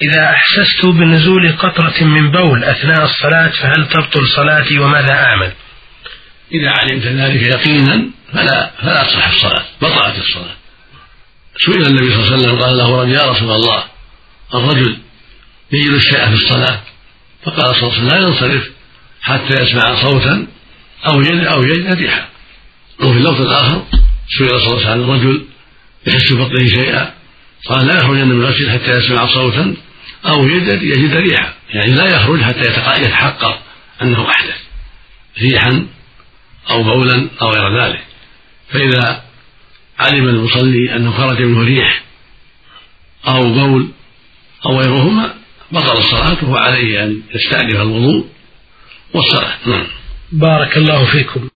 إذا أحسست بنزول قطرة من بول أثناء الصلاة فهل تبطل صلاتي وماذا أعمل؟ إذا علمت ذلك يقينا فلا تصح الصلاة، بطلت الصلاة. سئل النبي صلى الله عليه وسلم قال له رجل: يا رسول الله، الرجل يجد الشيء في الصلاة، فقال صلى الله عليه وسلم: لا ينصرف حتى يسمع صوتا أو يجد ريحا. وفي اللفظ الآخر سئل صلى الله عليه وسلم: الرجل يحس ببطنه شيئا، قال: لا يخرجن من المسجد حتى يسمع صوتا أو يجد ريحا، يعني لا يخرج حتى يتحقق أنه أحدث ريحا أو بولا أو غير ذلك. فإذا علم المصلي أنه خرج منه ريح أو بول أو غيرهما بطل الصلاة، وهو عليه أن يستأنف الوضوء والصلاة. بارك الله فيكم.